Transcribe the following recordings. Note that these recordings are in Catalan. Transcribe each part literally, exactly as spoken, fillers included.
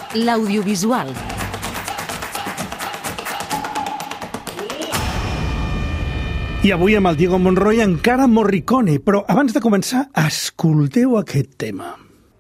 l'audiovisual. I avui amb el Diego Monroy encara Morricone, però abans de començar, escolteu aquest tema.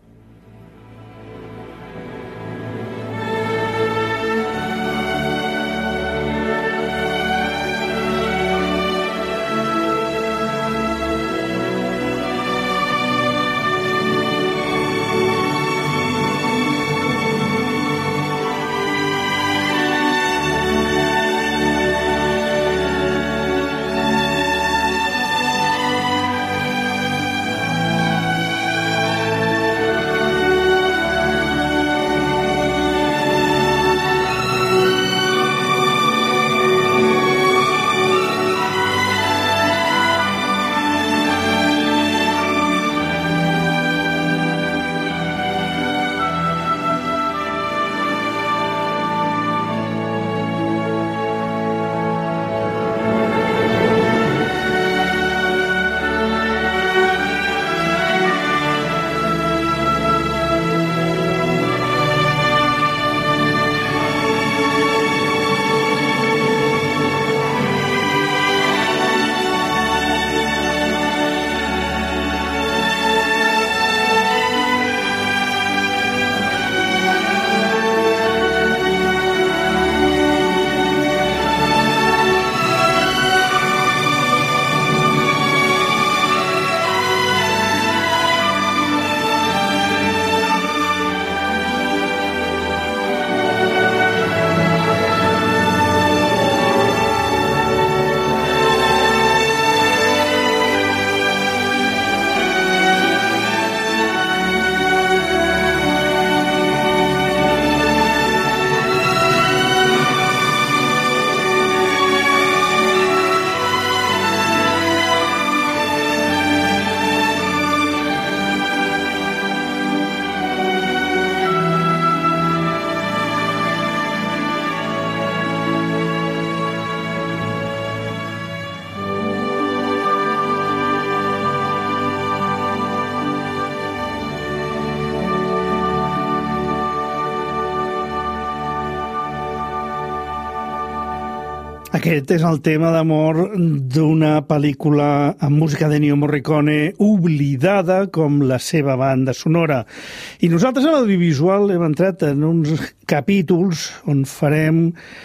Aquest és el tema d'amor d'una pel·lícula amb música d'Ennio Morricone oblidada com la seva banda sonora. I nosaltres a l'audiovisual hem entrat en uns capítols on farem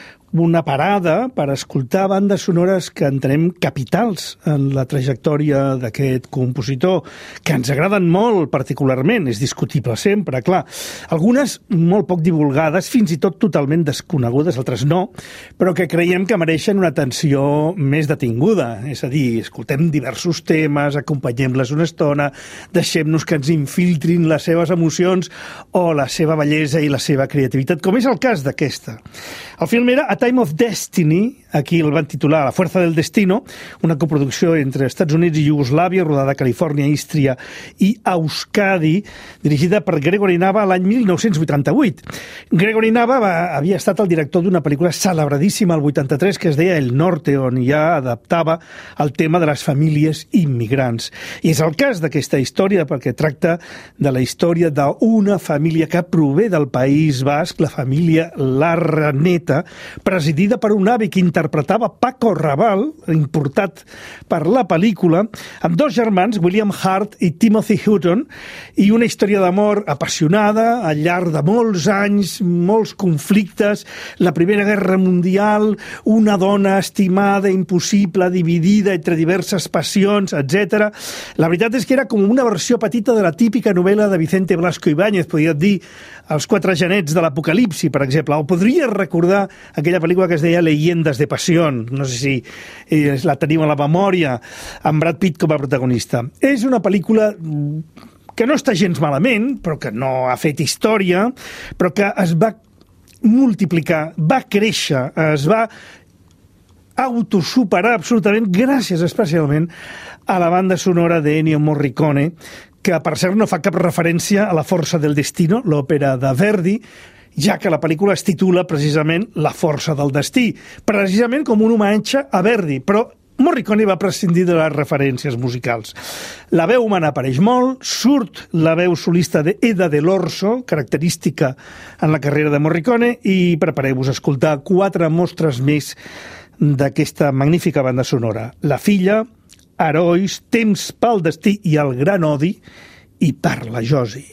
una parada per escoltar bandes sonores que entenem capitals en la trajectòria d'aquest compositor, que ens agraden molt particularment, és discutible sempre, clar. Algunes molt poc divulgades, fins i tot totalment desconegudes, altres no, però que creiem que mereixen una atenció més detinguda. És a dir, escoltem diversos temes, acompanyem-les una estona, deixem-nos que ens infiltrin les seves emocions o la seva bellesa i la seva creativitat, com és el cas d'aquesta. El film era A Time of Destiny, aquí el van titular La Fuerza del Destino, una coproducció entre Estats Units i Iugoslàvia, rodada a Califòrnia, Ístria i Euskadi, dirigida per Gregory Nava l'any mil nou-cents vuitanta-vuit. Gregory Nava va, havia estat el director d'una pel·lícula celebradíssima al vuitanta-tres que es deia El Norte, on ja adaptava el tema de les famílies immigrants. I és el cas d'aquesta història perquè tracta de la història d'una família que prové del País Basc, la família Larraneta, presidida per un avi que interpretava Paco Raval, importat per la pel·lícula, amb dos germans, William Hart i Timothy Hutton, i una història d'amor apassionada al llarg de molts anys, molts conflictes, la Primera Guerra Mundial, una dona estimada, impossible, dividida entre diverses passions, etcètera. La veritat és que era com una versió petita de la típica novel·la de Vicente Blasco Ibáñez, podria dir Els quatre genets de l'Apocalipsi, per exemple, o podries recordar aquella pel·lícula que es deia Leyendas de Pasión, no sé si eh, la tenim a la memòria, amb Brad Pitt com a protagonista. És una pel·lícula que no està gens malament, però que no ha fet història, però que es va multiplicar, va créixer, es va autosuperar absolutament gràcies especialment a la banda sonora d'Ennio Morricone, que per cert no fa cap referència a La Força del Destino, l'òpera de Verdi, ja que la pel·lícula es titula precisament La Força del Destí, precisament com un homenatge a Verdi, però Morricone va prescindir de les referències musicals. La veu humana apareix molt, surt la veu solista d'Eda de l'Orso, característica en la carrera de Morricone, i prepareu-vos a escoltar quatre mostres més d'aquesta magnífica banda sonora. La filla, Herois, Temps pel destí i el gran odi, i Parla Josi.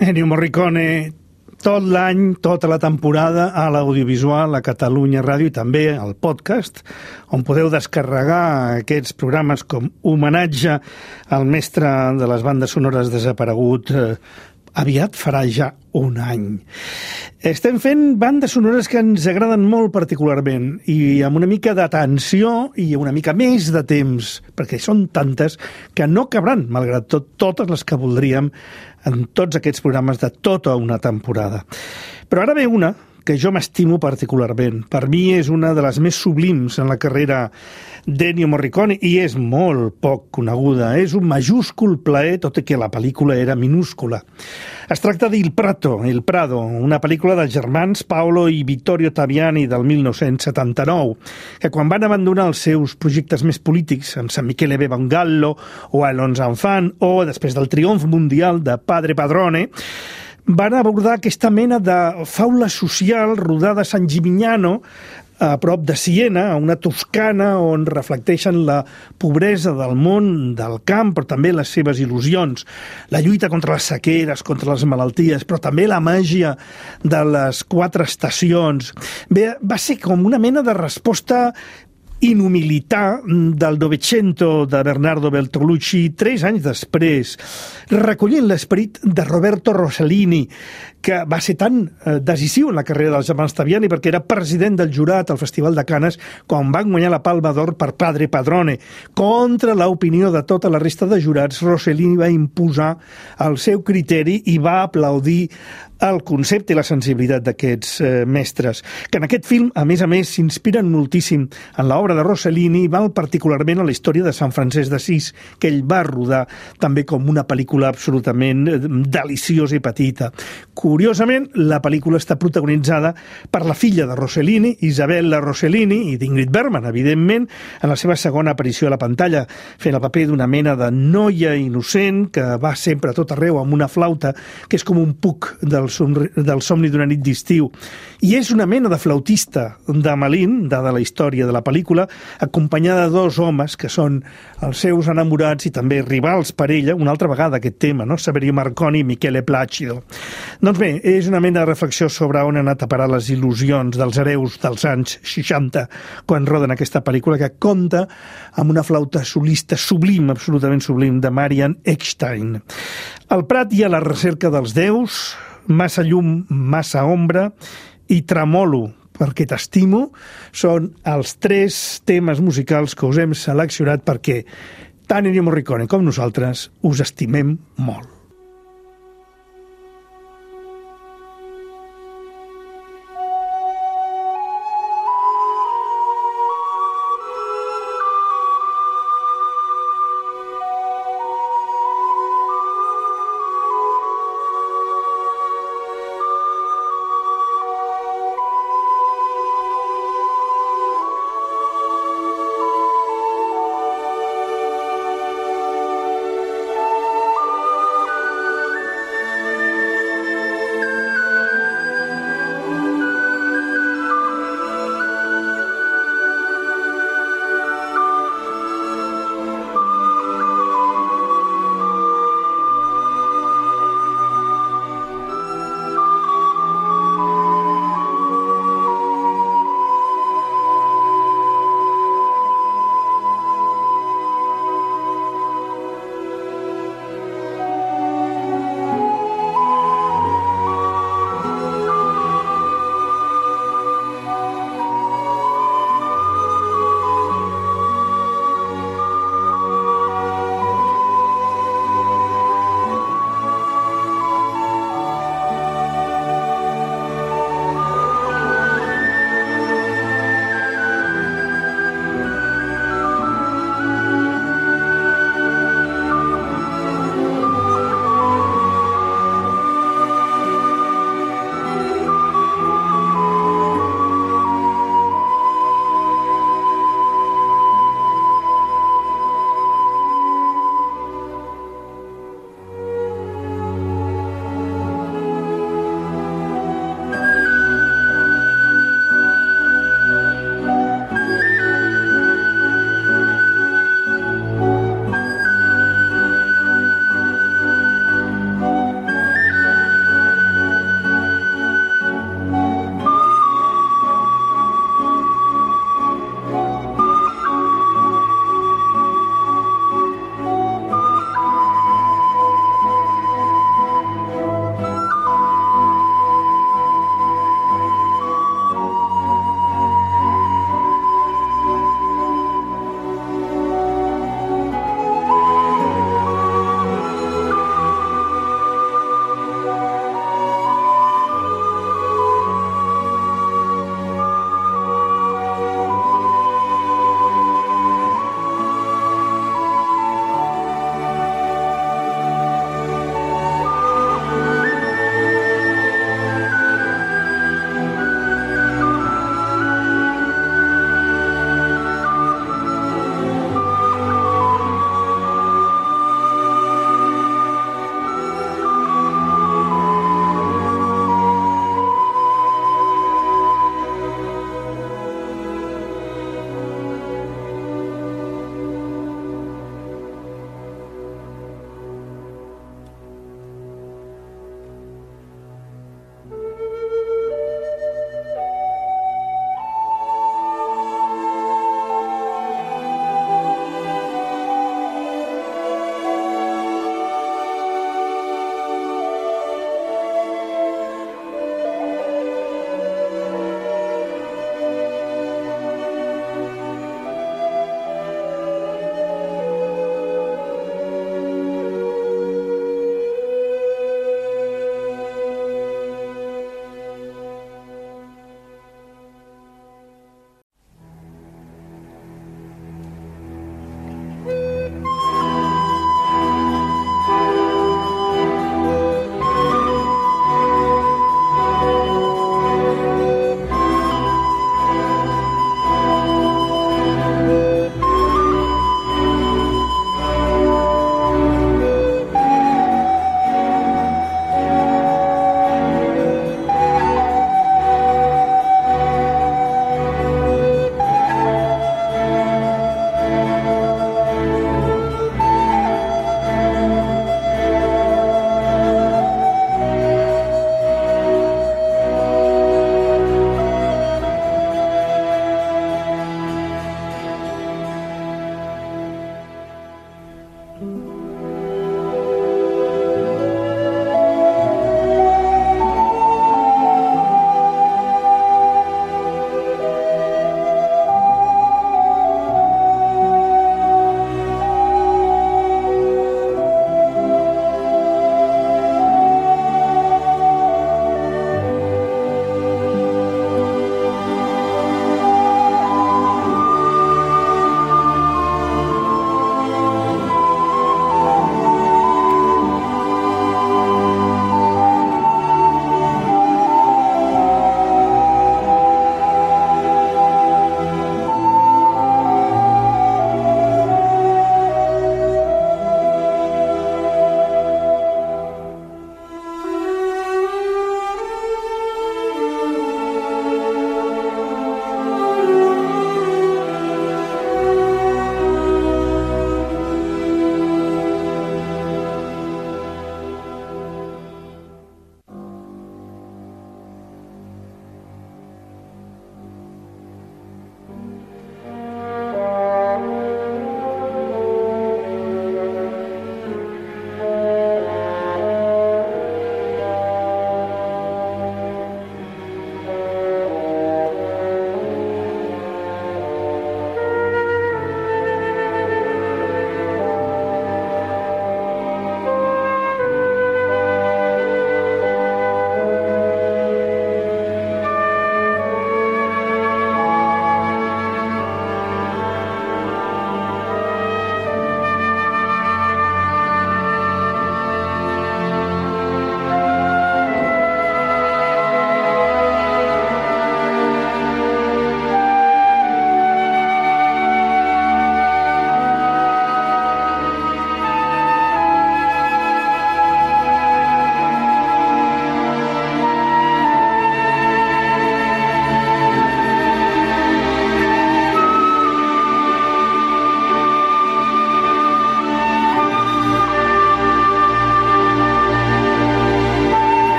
Ennio Morricone tot l'any, tota la temporada a l'audiovisual, a Catalunya Ràdio i també al podcast, on podeu descarregar aquests programes com homenatge al mestre de les bandes sonores desaparegut. Eh, aviat farà ja un any. Estem fent bandes sonores que ens agraden molt particularment i amb una mica d'atenció i una mica més de temps, perquè són tantes que no cabran, malgrat tot, totes les que voldríem en tots aquests programes de tota una temporada. Però ara ve una que jo m'estimo particularment. Per mi és una de les més sublims en la carrera d'Ennio Morricone i és molt poc coneguda. És un majúscul plaer, tot i que la pel·lícula era minúscula. Es tracta d'Il Prato, Il Prado, una pel·lícula dels germans Paolo i Vittorio Taviani del mil nou-cents setanta-nou, que quan van abandonar els seus projectes més polítics, amb San Michele Bevangallo o Allons Enfants, o després del triomf mundial de Padre Padrone, van abordar aquesta mena de faula social rodada a San Gimignano, a prop de Siena, a una Toscana on reflecteixen la pobresa del món del camp, però també les seves il·lusions, la lluita contra les sequeres, contra les malalties, però també la màgia de les quatre estacions. Bé, va ser com una mena de resposta inhumilitar del Novecento de Bernardo Bertolucci tres anys després, recollint l'esperit de Roberto Rossellini, que va ser tan eh, decisiu en la carrera dels germans Taviani perquè era president del jurat al Festival de Canes quan van guanyar la Palma d'Or per Padre Padrone. Contra l'opinió de tota la resta de jurats, Rossellini va imposar el seu criteri i va aplaudir el concepte i la sensibilitat d'aquests eh, mestres, que en aquest film, a més a més, s'inspiren moltíssim en l'obra de Rossellini i val particularment a la història de Sant Francesc d'Assís, que ell va rodar també com una pel·lícula absolutament deliciosa i petita. Curiosament, la pel·lícula està protagonitzada per la filla de Rossellini, Isabella Rossellini, i d'Ingrid Bergman, evidentment, en la seva segona aparició a la pantalla, fent el paper d'una mena de noia innocent que va sempre a tot arreu amb una flauta que és com un puc del del somni d'una nit d'estiu. I és una mena de flautista de Malin, dada la història de la pel·lícula, acompanyada de dos homes que són els seus enamorats i també rivals per ella, una altra vegada aquest tema, no? Saverio Marconi i Michele Placido. Doncs bé, és una mena de reflexió sobre on han anat a parar les il·lusions dels hereus dels anys seixanta, quan roden aquesta pel·lícula que compta amb una flauta solista sublim, absolutament sublim, de Marian Eckstein. Al Prat hi ha la recerca dels déus, massa llum, massa ombra i tremolo, perquè t'estimo, són els tres temes musicals que us hem seleccionat perquè tant Ennio Morricone com nosaltres us estimem molt.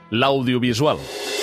l'audiovisual.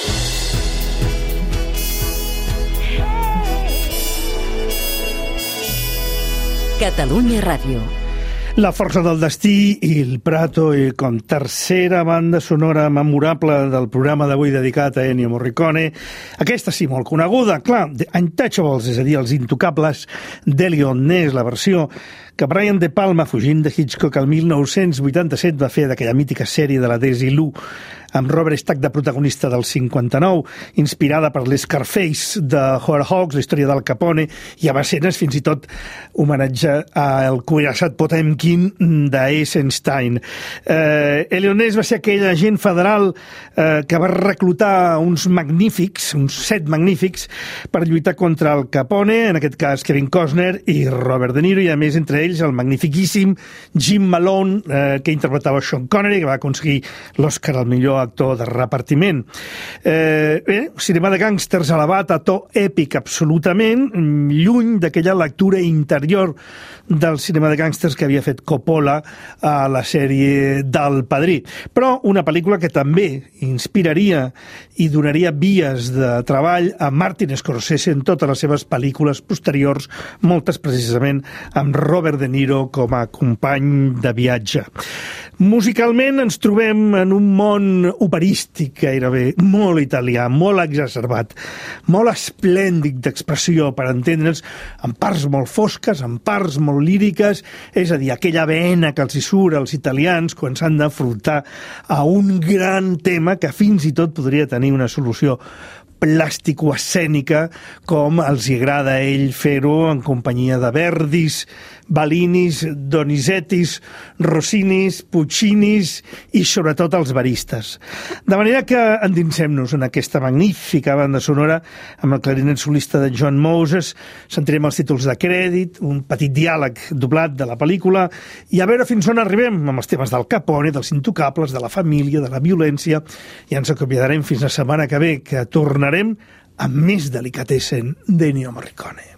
Catalunya Ràdio. La força del destí i el Prato, i com tercera banda sonora memorable del programa d'avui dedicat a Ennio Morricone. Aquesta sí, molt coneguda, clar, The Untouchables, és a dir, Els Intocables d'Elliot Ness, la versió que Brian De Palma, fugint de Hitchcock el mil nou-cents vuitanta-set, va fer d'aquella mítica sèrie de la Desilu, amb Robert Stack de protagonista del cinquanta-nou, inspirada per l'Scarface de Howard Hawks, la història del Capone, i a escenes fins i tot homenatge al cuirassat Potemkin d'Eisenstein. Eh, Elliot Ness va ser aquell agent federal eh, que va reclutar uns magnífics, uns set magnífics, per lluitar contra el Capone, en aquest cas Kevin Costner i Robert De Niro, i a més entre ells el magnifiquíssim Jim Malone, eh, que interpretava Sean Connery, que va aconseguir l'Oscar al millor actor de repartiment. Eh, bé, cinema de gàngsters elevat a to èpic absolutament, lluny d'aquella lectura interior del cinema de gàngsters que havia fet Coppola a la sèrie del Padrí. Però una pel·lícula que també inspiraria i donaria vies de treball a Martin Scorsese en totes les seves pel·lícules posteriors, moltes precisament amb Robert De Niro com a company de viatge. Musicalment ens trobem en un món operístic gairebé, molt italià, molt exacerbat, molt esplèndid d'expressió, per entendre'ns, en parts molt fosques, en parts molt líriques, és a dir, aquella vena que els hi surt als italians quan s'han d'afrontar a un gran tema que fins i tot podria tenir una solució plàstico-escènica, com els agrada a ell fer-ho en companyia de Verdis, Bellinis, Donizettis, Rossinis, Puccinis i sobretot els baristes. De manera que endinsem-nos en aquesta magnífica banda sonora amb el clarinet solista de John Moses, sentirem els títols de crèdit, un petit diàleg doblat de la pel·lícula i a veure fins on arribem amb els temes del Capone, dels Intocables, de la família, de la violència, i ens acomiadarem fins la setmana que ve, que tornarem amb més delicatessen d'Ennio Morricone.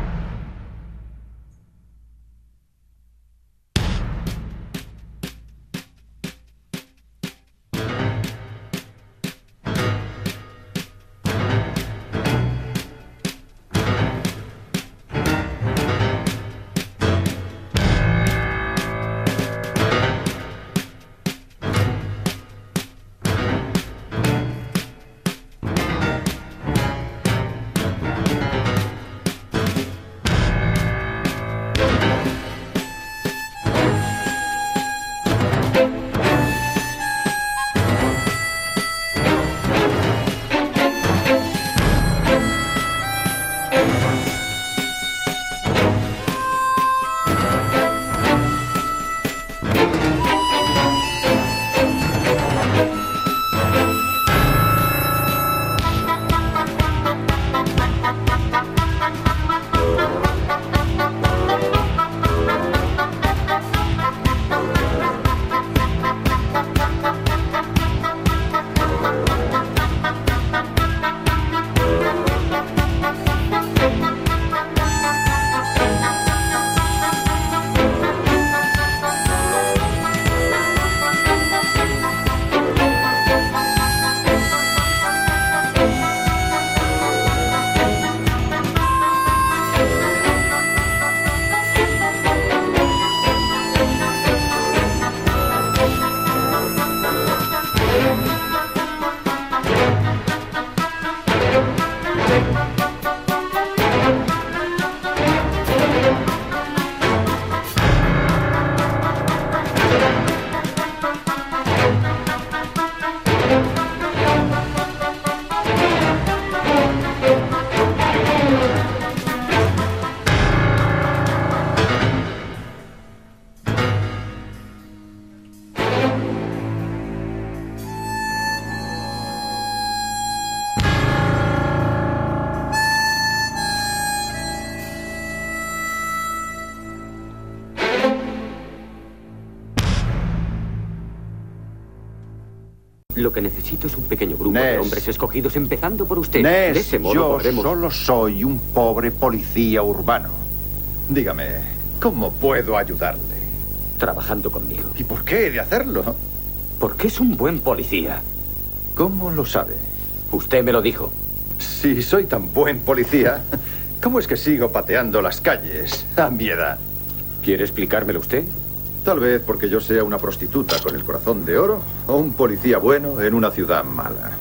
Lo que necesito es un pequeño grupo Ness. de hombres escogidos, empezando por usted. Ness, de ese modo yo podremos... solo soy un pobre policía urbano. Dígame, ¿cómo puedo ayudarle? Trabajando conmigo. ¿Y por qué he de hacerlo? Porque es un buen policía. ¿Cómo lo sabe? Usted me lo dijo. Si soy tan buen policía, ¿cómo es que sigo pateando las calles a mi edad? ¿Quiere explicármelo usted? Tal vez porque yo sea una prostituta con el corazón de oro o un policía bueno en una ciudad mala.